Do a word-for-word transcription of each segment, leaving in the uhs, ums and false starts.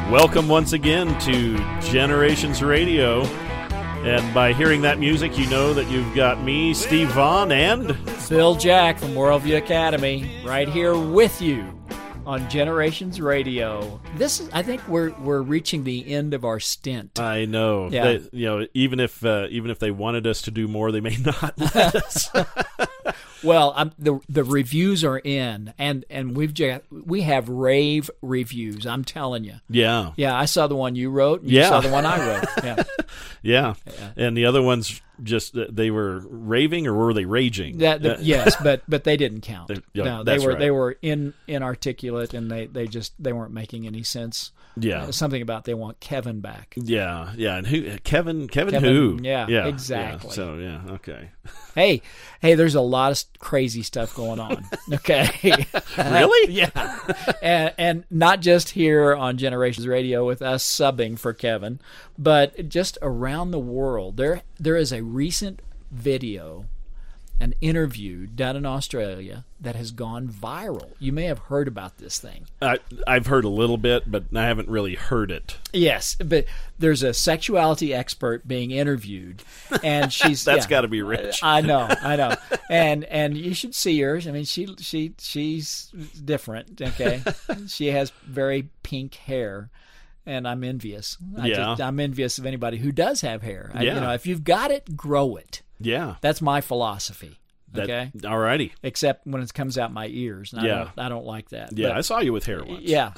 Welcome once again to Generations Radio. And by hearing that music, you know that you've got me, Steve Vaughn, and Bill Jack from Worldview Academy, right here with you on Generations Radio. This is, I think, we're we're reaching the end of our stint. I know. Yeah. They, you know, even if uh, even if they wanted us to do more, they may not let us. Well, I'm, the the reviews are in, and, and we've just, we have rave reviews. I'm telling you. Yeah. Yeah, I saw the one you wrote. And you Yeah. saw the one I wrote. Yeah. yeah. Yeah. And the other ones just they were raving, or were they raging? That, the, Uh, yes, but but they didn't count. They- yeah, no, they that's were right. they were in inarticulate, and they, they just they weren't making any sense. Yeah. Uh, something about they want Kevin back. Yeah, yeah, and who? Kevin, Kevin, Kevin, who? yeah, yeah, exactly. yeah. So yeah, okay. Hey, hey, there's a lot of crazy stuff going on. Okay, Really? yeah, and and not just here on Generations Radio with us subbing for Kevin, but just around the world. There there is a recent video, an interview done in Australia that has gone viral. You may have heard about this thing. I I've heard a little bit, but I haven't really heard it. Yes, but there's a sexuality expert being interviewed, and she's That's yeah. got to be rich. I know, I know, and and you should see her. I mean, she she she's different. Okay, she has very pink hair, and I'm envious. I Yeah. just, I'm envious of anybody who does have hair. I, Yeah. you know, if you've got it, grow it. Yeah. That's my philosophy. That, Okay, Alrighty. except when it comes out my ears. And I Yeah. don't, I don't like that. Yeah, But- I saw you with hair once. yeah.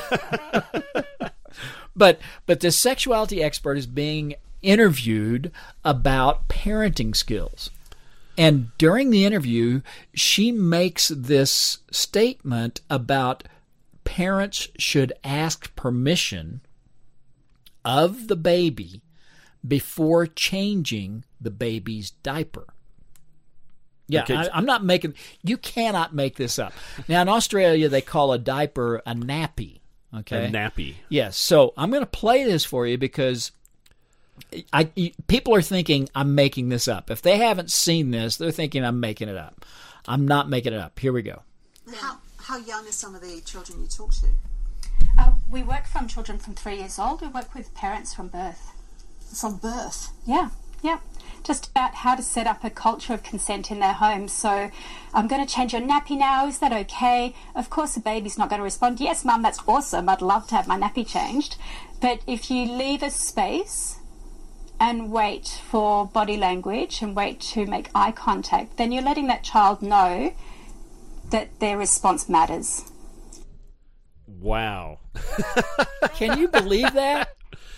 but but the sexuality expert is being interviewed about parenting skills. And during the interview, she makes this statement about parents should ask permission of the baby before changing the baby's diaper. Yeah, Okay. I, I'm not making. You cannot make this up. Now in Australia, they call a diaper a nappy. Okay, A nappy. yes. So I'm going to play this for you because I people are thinking I'm making this up. If they haven't seen this, they're thinking I'm making it up. I'm not making it up. Here we go. How, how young are some of the children you talk to? Uh, we work from children from three years old. We work with parents from birth. From birth? Yeah, yeah. Just about how to set up a culture of consent in their homes. So, I'm going to change your nappy now. Is that okay? Of course, the baby's not going to respond, yes, Mum, that's awesome. I'd love to have my nappy changed. But if you leave a space and wait for body language and wait to make eye contact, then you're letting that child know that their response matters. Wow. Can you believe that?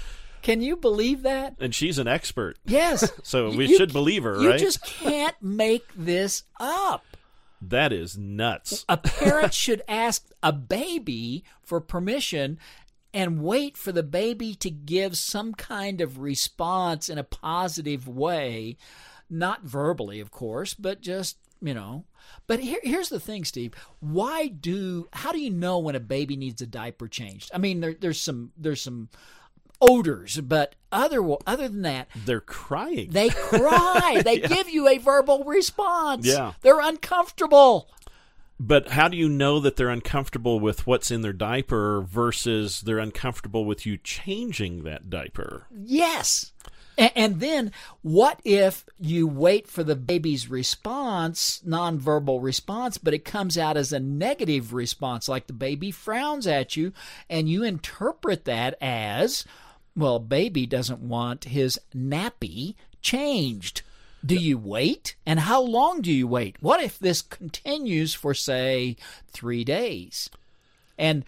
Can you believe that? And she's an expert. Yes. So we You- should believe her, You right? just can't make this up. That is nuts. A parent should ask a baby for permission and wait for the baby to give some kind of response in a positive way, not verbally, of course, but just, you know. But here, here's the thing, Steve. Why do? How do you know when a baby needs a diaper changed? I mean, there, there's some there's some odors, but other other than that, They're crying. they cry. They Yeah. give you a verbal response. Yeah. They're uncomfortable. But how do you know that they're uncomfortable with what's in their diaper versus they're uncomfortable with you changing that diaper? Yes. A- And then what if you wait for the baby's response, nonverbal response, but it comes out as a negative response, like the baby frowns at you, and you interpret that as, well, baby doesn't want his nappy changed. Do you wait? And how long do you wait? What if this continues for, say, three days? And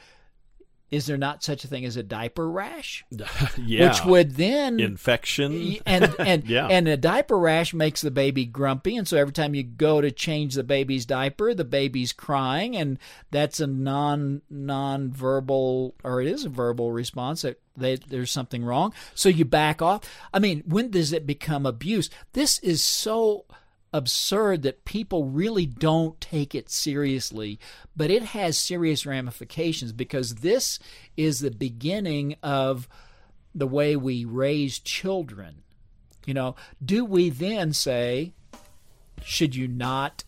is there not such a thing as a diaper rash? Yeah. Which would then Infection. and and Yeah. and a diaper rash makes the baby grumpy, and so every time you go to change the baby's diaper, the baby's crying, and that's a non non-verbal, or it is a verbal response that they, there's something wrong. So you back off. I mean, when does it become abuse? This is so absurd that people really don't take it seriously, but it has serious ramifications because this is the beginning of the way we raise children. You know, do we then say, should you not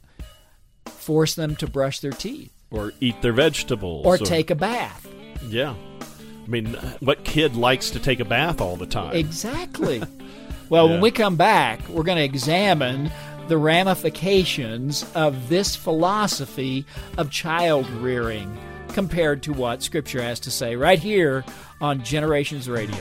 force them to brush their teeth Or eat their vegetables. or take a bath? Yeah. I mean, what kid likes to take a bath all the time? Exactly. Well, Yeah. when we come back, we're going to examine the ramifications of this philosophy of child rearing compared to what Scripture has to say right here on Generations Radio.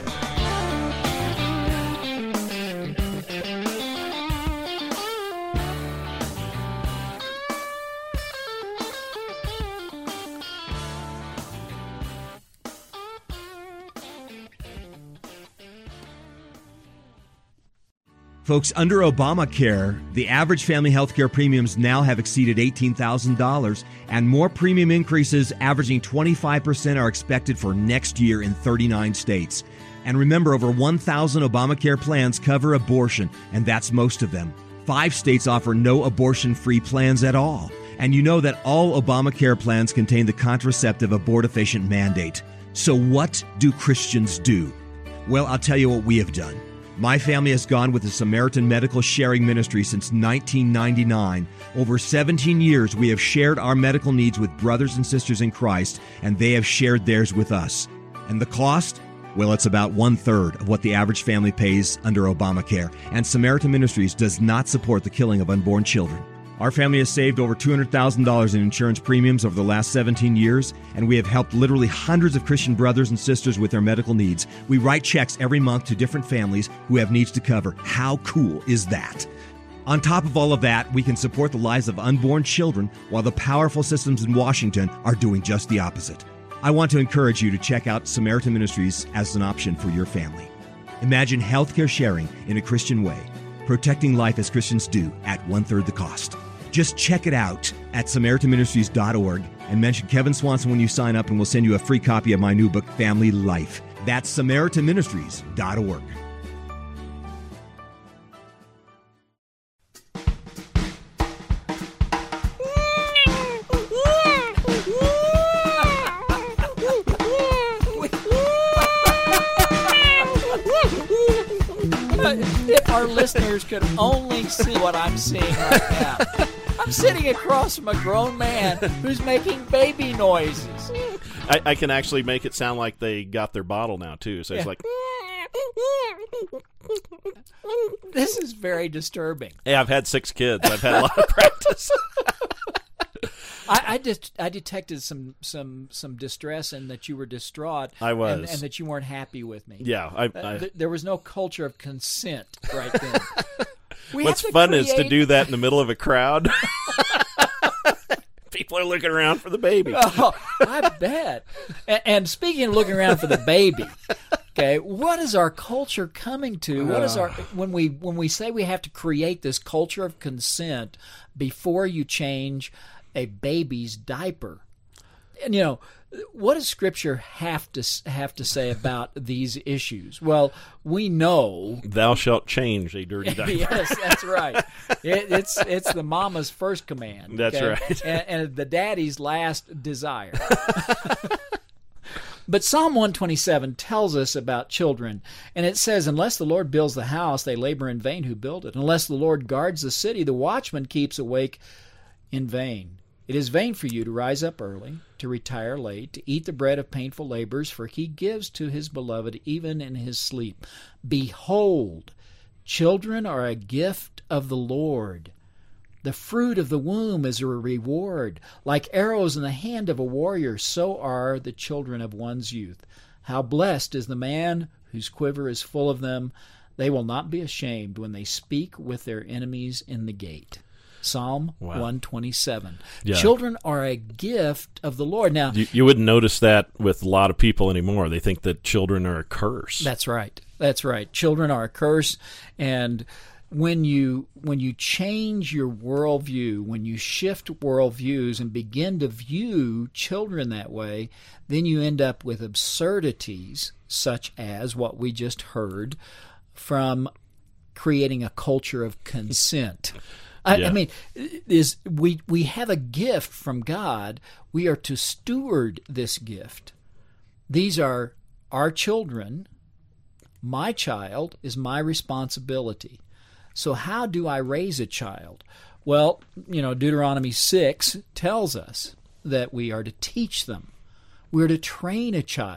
Folks, under Obamacare, the average family health care premiums now have exceeded eighteen thousand dollars, and more premium increases averaging twenty-five percent are expected for next year in thirty-nine states. And remember, over one thousand Obamacare plans cover abortion, and that's most of them. Five states offer no abortion-free plans at all. And you know that all Obamacare plans contain the contraceptive abortifacient mandate. So what do Christians do? Well, I'll tell you what we have done. My family has gone with the Samaritan Medical Sharing Ministry since nineteen ninety-nine. Over seventeen years, we have shared our medical needs with brothers and sisters in Christ, and they have shared theirs with us. And the cost? Well, it's about one-third of what the average family pays under Obamacare, and Samaritan Ministries does not support the killing of unborn children. Our family has saved over two hundred thousand dollars in insurance premiums over the last seventeen years, and we have helped literally hundreds of Christian brothers and sisters with their medical needs. We write checks every month to different families who have needs to cover. How cool is that? On top of all of that, we can support the lives of unborn children while the powerful systems in Washington are doing just the opposite. I want to encourage you to check out Samaritan Ministries as an option for your family. Imagine healthcare sharing in a Christian way, protecting life as Christians do at one-third the cost. Just check it out at Samaritan Ministries dot org and mention Kevin Swanson when you sign up, and we'll send you a free copy of my new book, Family Life. That's Samaritan Ministries dot org. If our listeners could only see what I'm seeing right now. I'm sitting across from a grown man who's making baby noises. I, I can actually make it sound like they got their bottle now, too. So it's Yeah. like, This is very disturbing. hey, I've had six kids. I've had a lot of practice. I, I just I detected some some some distress and that you were distraught. I was. and, and that you weren't happy with me. Yeah. I, Uh, I, th- there was no culture of consent right then. We what's have to fun is to create- do that in the middle of a crowd. People are looking around for the baby. Oh, I bet. And, and speaking of looking around for the baby, okay, what is our culture coming to? What is our when we when we say we have to create this culture of consent before you change a baby's diaper? And you know, what does Scripture have to have to say about these issues? Well, we know. Thou shalt change a dirty diaper. Yes, that's right. It, it's it's the mama's first command. That's okay? right. and, and the daddy's last desire. But Psalm one twenty-seven tells us about children, and it says, "Unless the Lord builds the house, they labor in vain who build it. Unless the Lord guards the city, the watchman keeps awake in vain. It is vain for you to rise up early, to retire late, to eat the bread of painful labors, for he gives to his beloved even in his sleep. Behold, children are a gift of the Lord. The fruit of the womb is a reward. Like arrows in the hand of a warrior, so are the children of one's youth. How blessed is the man whose quiver is full of them. They will not be ashamed when they speak with their enemies in the gate." Psalm Wow. one twenty-seven. Yeah. Children are a gift of the Lord. Now, You, you wouldn't notice that with a lot of people anymore. They think that children are a curse. that's right. That's right. Children are a curse, and when you when you change your worldview, when you shift worldviews and begin to view children that way, then you end up with absurdities such as what we just heard from creating a culture of consent. I, Yeah. I mean, is we we have a gift from God. We are to steward this gift. These are our children. My child is my responsibility. So how do I raise a child? Well, you know, Deuteronomy six tells us that we are to teach them. We're to train a child.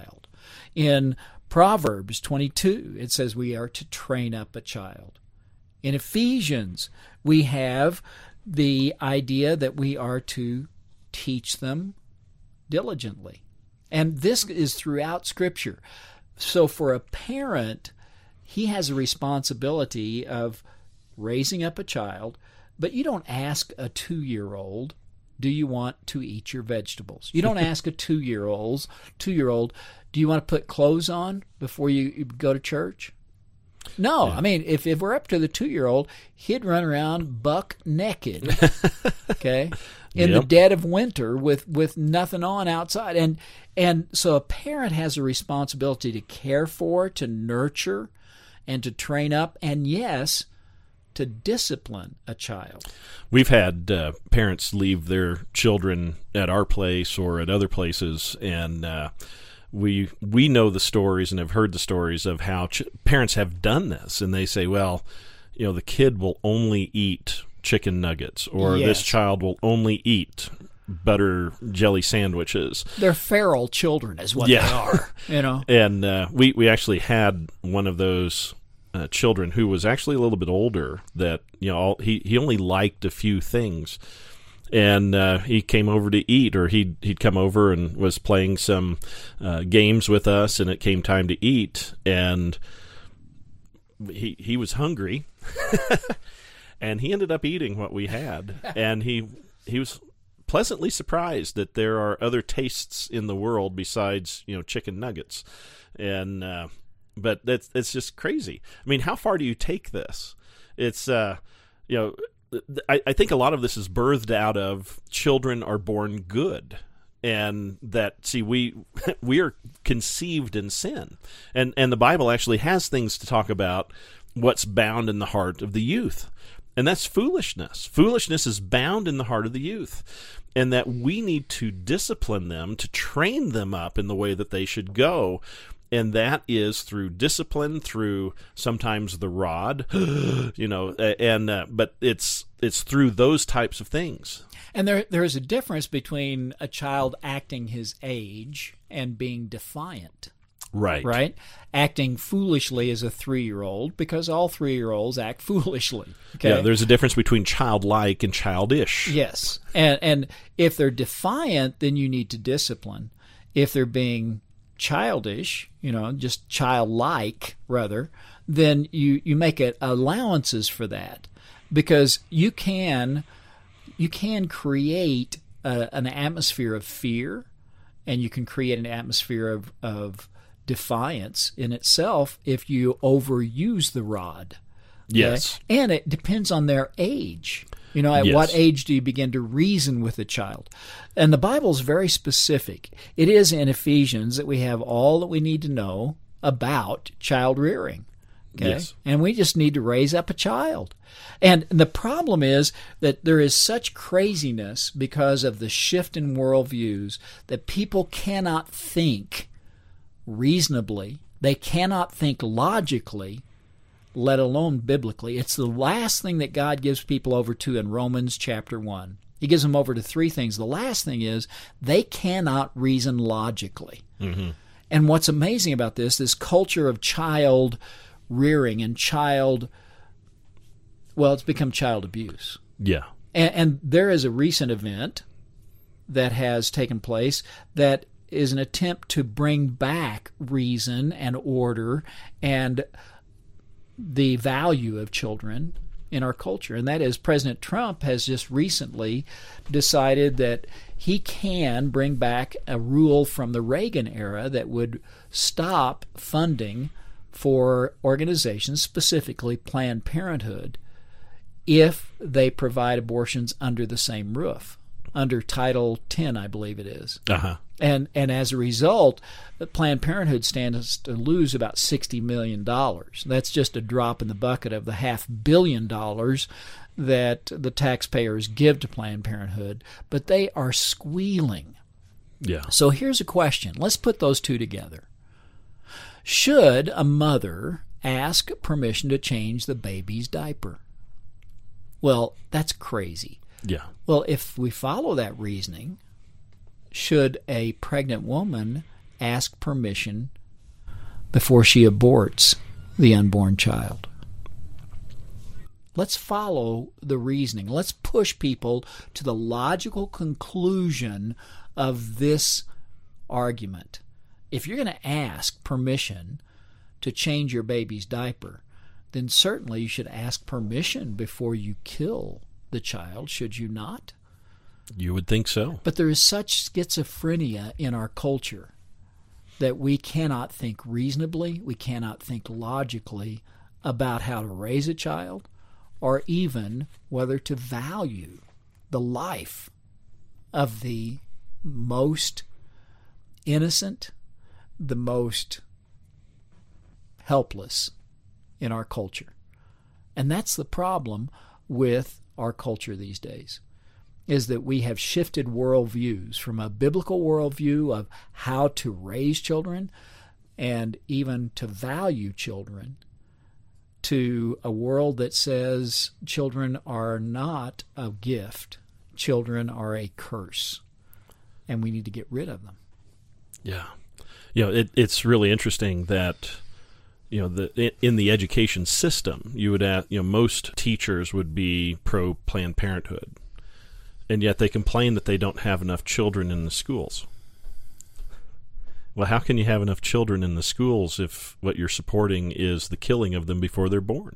In Proverbs twenty-two, it says we are to train up a child. In Ephesians, we have the idea that we are to teach them diligently. And this is throughout Scripture. So for a parent, he has a responsibility of raising up a child, but you don't ask a two-year-old, do you want to eat your vegetables? You don't ask a two-year-old, two-year-old, do you want to put clothes on before you go to church? No, yeah. I mean, if, if we're up to the two-year-old, he'd run around buck naked, okay, in yep. the dead of winter with, with nothing on outside. And and so a parent has a responsibility to care for, to nurture, and to train up, and yes, to discipline a child. We've had uh, parents leave their children at our place or at other places, and uh, we we know the stories and have heard the stories of how ch- parents have done this, and they say, well, you know, the kid will only eat chicken nuggets, or yes. this child will only eat butter jelly sandwiches. They're feral children is what yeah. they are, you know. And uh, we, we actually had one of those uh, children who was actually a little bit older that, you know, all, he, he only liked a few things. And uh, he came over to eat, or he'd, he'd come over and was playing some uh, games with us, and it came time to eat, and he he was hungry, and he ended up eating what we had, and he he was pleasantly surprised that there are other tastes in the world besides, you know, chicken nuggets, and uh, but that's it's just crazy. I mean, how far do you take this? It's uh, you know. I, I think a lot of this is birthed out of children are born good, and that, see, we we are conceived in sin, and and the Bible actually has things to talk about what's bound in the heart of the youth, and that's foolishness. Foolishness is bound in the heart of the youth, and that we need to discipline them, to train them up in the way that they should go. And that is through discipline, through sometimes the rod, you know, and uh, but it's it's through those types of things. And there there is a difference between a child acting his age and being defiant. Right. Right? Acting foolishly as a three-year-old, because all three-year-olds act foolishly. Okay? Yeah, there's a difference between childlike and childish. Yes. And and if they're defiant, then you need to discipline. If they're being childish, you know, just childlike rather, then you, you make it allowances for that, because you can you can create a, an atmosphere of fear, and you can create an atmosphere of, of defiance in itself if you overuse the rod. Okay? Yes. And it depends on their age. You know, at yes. what age do you begin to reason with a child? And the Bible is very specific. It is in Ephesians that we have all that we need to know about child rearing. Okay? Yes. And we just need to raise up a child. And the problem is that there is such craziness because of the shift in worldviews that people cannot think reasonably. They cannot think logically, let alone biblically. It's the last thing that God gives people over to in Romans chapter one. He gives them over to three things. The last thing is they cannot reason logically. Mm-hmm. And what's amazing about this, this culture of child rearing and child, well, it's become child abuse. Yeah. And, and there is a recent event that has taken place that is an attempt to bring back reason and order and the value of children in our culture. And that is, President Trump has just recently decided that he can bring back a rule from the Reagan era that would stop funding for organizations, specifically Planned Parenthood, if they provide abortions under the same roof, under Title ten, I believe it is. Uh-huh. And and as a result, Planned Parenthood stands to lose about sixty million dollars. That's just a drop in the bucket of the half billion dollars that the taxpayers give to Planned Parenthood, but they are squealing. Yeah. So here's a question. Let's put those two together. Should a mother ask permission to change the baby's diaper? Well, that's crazy. Yeah. Well, if we follow that reasoning, should a pregnant woman ask permission before she aborts the unborn child. Let's follow the reasoning. Let's push people to the logical conclusion of this argument. If you're going to ask permission to change your baby's diaper, then certainly you should ask permission before you kill the child, should you not? You would think so. But there is such schizophrenia in our culture that we cannot think reasonably, we cannot think logically about how to raise a child, or even whether to value the life of the most innocent, the most helpless in our culture. And that's the problem with our culture these days, is that we have shifted worldviews from a biblical worldview of how to raise children and even to value children to a world that says children are not a gift, children are a curse, and we need to get rid of them. Yeah. You know, it, it's really interesting that, you know, the in the education system, you would ask, you know, most teachers would be pro Planned Parenthood, and yet they complain that they don't have enough children in the schools. Well, how can you have enough children in the schools if what you're supporting is the killing of them before they're born?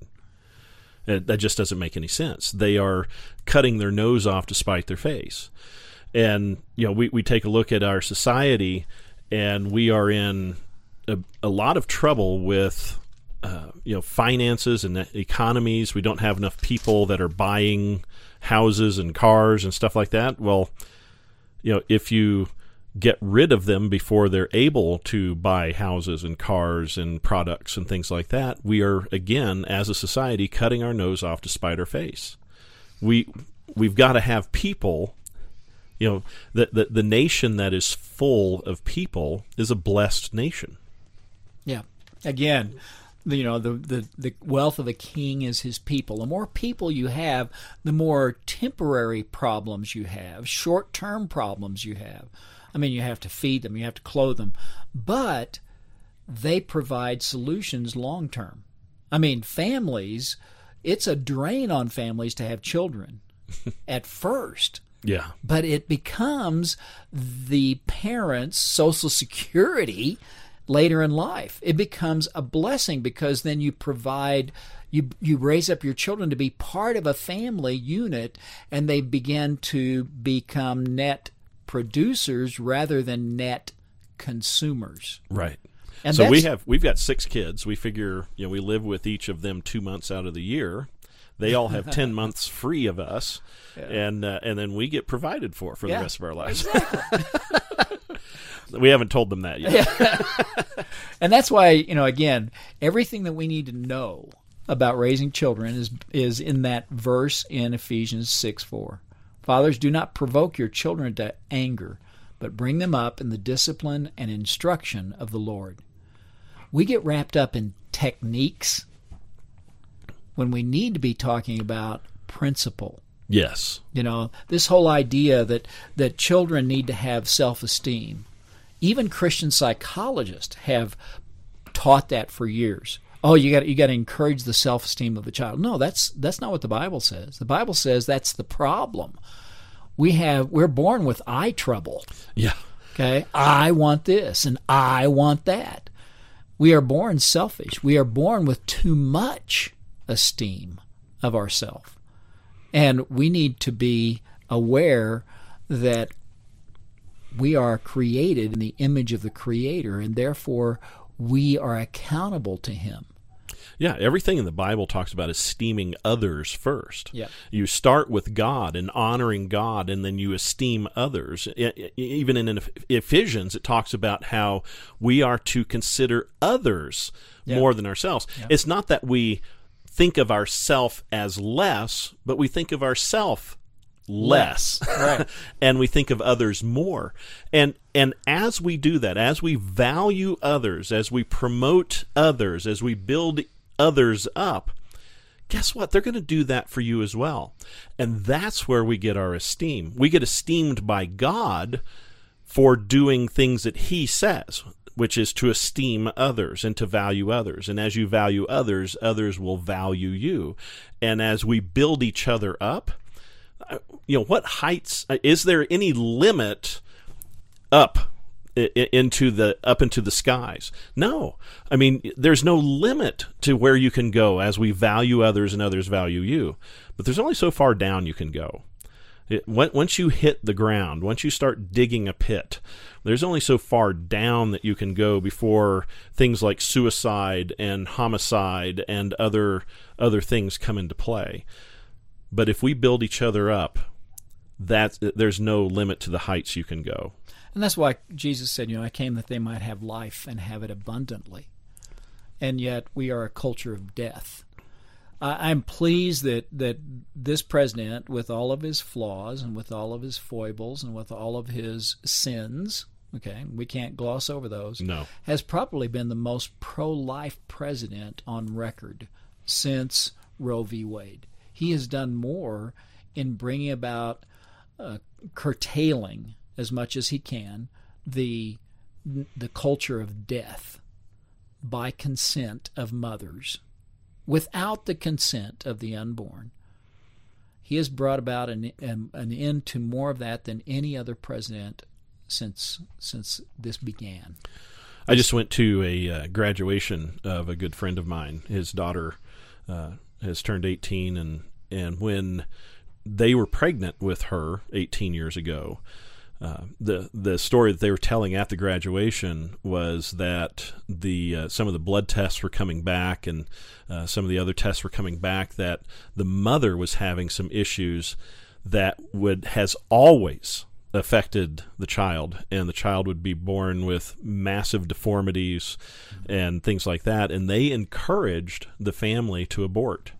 It, that just doesn't make any sense. They are cutting their nose off to spite their face. And, you know, we, we take a look at our society, and we are in a, a lot of trouble with, uh, you know, finances and economies. We don't have enough people that are buying houses and cars and stuff like that. Well, you know, if you get rid of them before they're able to buy houses and cars and products and things like that, we are, again, as a society, cutting our nose off to spite our face. We, we've got to have people, you know, the, the, the nation that is full of people is a blessed nation. Yeah. Again, you know, the, the, the wealth of a king is his people. The more people you have, the more temporary problems you have, short-term problems you have. I mean, you have to feed them, you have to clothe them, but they provide solutions long term. I mean, families, it's a drain on families to have children at first. Yeah. But it becomes the parents' Social Security later in life. It becomes a blessing because then you provide, you you raise up your children to be part of a family unit, and they begin to become net producers rather than net consumers. Right. And so we have we've got six kids. We figure, you know, we live with each of them two months out of the year. They all have ten months free of us, yeah. and uh, and then we get provided for for yeah, the rest of our lives. Exactly. We haven't told them that yet. Yeah. And that's why, you know, again, everything that we need to know about raising children is is in that verse in Ephesians six four. Fathers, do not provoke your children to anger, but bring them up in the discipline and instruction of the Lord. We get wrapped up in techniques when we need to be talking about principle. Yes. You know, this whole idea that, that children need to have self-esteem. Even Christian psychologists have taught that for years. Oh, you got you got to encourage the self-esteem of the child. No, that's that's not what the Bible says. The Bible says that's the problem. We have we're born with eye trouble. Yeah. Okay? I want this and I want that. We are born selfish. We are born with too much esteem of ourselves. And we need to be aware that we are created in the image of the Creator, and therefore we are accountable to Him. Yeah, everything in the Bible talks about esteeming others first. Yeah. You start with God and honoring God, and then you esteem others. Even in Ephesians, it talks about how we are to consider others yeah. more than ourselves. Yeah. It's not that we think of ourselves as less, but we think of ourselves less, right. and we think of others more. And and as we do that, as we value others, as we promote others, as we build others up, guess what? They're going to do that for you as well. And that's where we get our esteem. We get esteemed by God for doing things that he says, which is to esteem others and to value others. And as you value others, others will value you. And as we build each other up, you know, what heights, is there any limit up into the up into the skies? No. I mean, there's no limit to where you can go as we value others and others value you. But there's only so far down you can go. It, once you hit the ground, once you start digging a pit, there's only so far down that you can go before things like suicide and homicide and other other things come into play. But if we build each other up, that there's no limit to the heights you can go. And that's why Jesus said, you know, I came that they might have life and have it abundantly. And yet we are a culture of death. I'm pleased that, that this president, with all of his flaws and with all of his foibles and with all of his sins, okay, we can't gloss over those, no, has probably been the most pro-life president on record since Roe v. Wade. He has done more in bringing about uh, curtailing as much as he can the the culture of death by consent of mothers, without the consent of the unborn. He has brought about an, an, an end to more of that than any other president since since this began. I just went to a uh, graduation of a good friend of mine. His daughter uh, has turned eighteen, and, and when they were pregnant with her eighteen years ago, Uh, the the story that they were telling at the graduation was that the uh, some of the blood tests were coming back, and uh, some of the other tests were coming back, that the mother was having some issues that would has always affected the child, and the child would be born with massive deformities and things like that, and they encouraged the family to abort.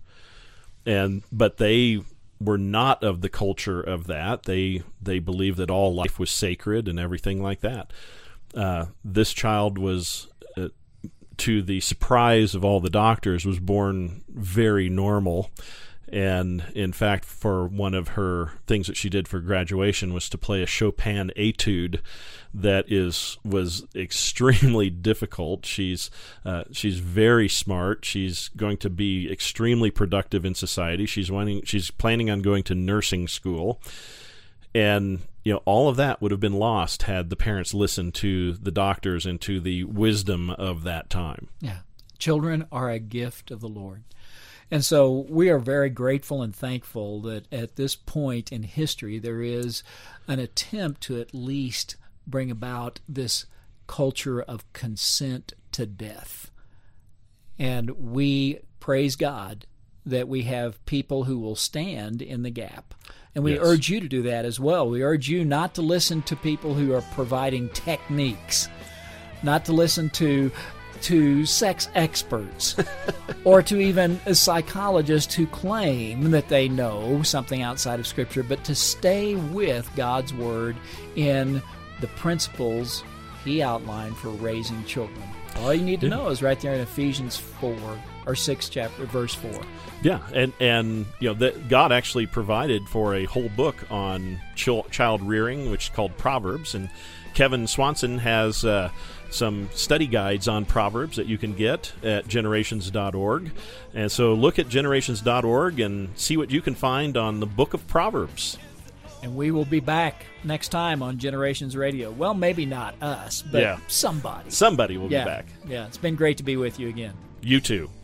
And but they were not of the culture of that. They they believed that all life was sacred and everything like that. Uh, this child was, uh, to the surprise of all the doctors, was born very normal. And in fact, for one of her things that she did for graduation was to play a Chopin etude that is was extremely difficult. She's uh, she's very smart. She's going to be extremely productive in society. She's wanting she's planning on going to nursing school, and you know all of that would have been lost had the parents listened to the doctors and to the wisdom of that time. Yeah, children are a gift of the Lord. And so we are very grateful and thankful that at this point in history there is an attempt to at least bring about this culture of consent to death. And we praise God that we have people who will stand in the gap. And we Yes. urge you to do that as well. We urge you not to listen to people who are providing techniques, not to listen to to sex experts or to even psychologists who claim that they know something outside of Scripture, but to stay with God's Word in the principles He outlined for raising children. All you need to know is right there in Ephesians four, or six chapter, verse four. Yeah, and and you know that God actually provided for a whole book on chil- child rearing, which is called Proverbs, and Kevin Swanson has uh, some study guides on Proverbs that you can get at generations dot org. And so look at generations dot org and see what you can find on the book of Proverbs. And we will be back next time on Generations Radio. Well, maybe not us, but Yeah. somebody. Somebody will yeah. be back. Yeah, it's been great to be with you again. You too.